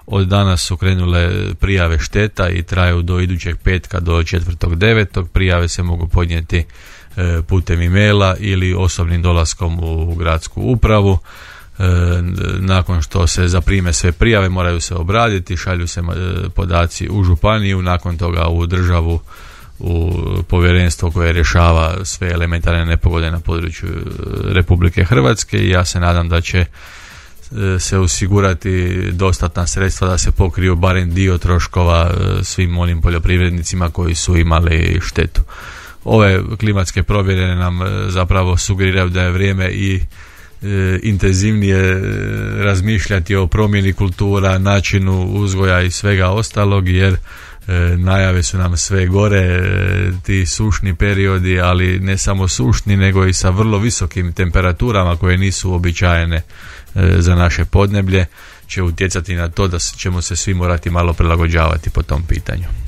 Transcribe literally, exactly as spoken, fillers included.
Od danas su krenule prijave šteta i traju do idućeg petka, do četvrtog devetog. Prijave se mogu podnijeti e, putem e-maila ili osobnim dolaskom u gradsku upravu. E, nakon što se zaprime sve prijave, moraju se obraditi, šalju se e, podaci u županiju, nakon toga u državu, u povjerenstvo koje rješava sve elementarne nepogode na području Republike Hrvatske, i ja se nadam da će se osigurati dostatna sredstva da se pokriju barem dio troškova svim onim poljoprivrednicima koji su imali štetu. Ove klimatske promjene nam zapravo sugeriraju da je vrijeme i e, intenzivnije razmišljati o promjeni kultura, načinu uzgoja i svega ostalog, jer E, najave su nam sve gore, e, ti sušni periodi, ali ne samo sušni, nego i sa vrlo visokim temperaturama koje nisu uobičajene e, za naše podneblje, će utjecati na to da ćemo se svi morati malo prilagođavati po tom pitanju.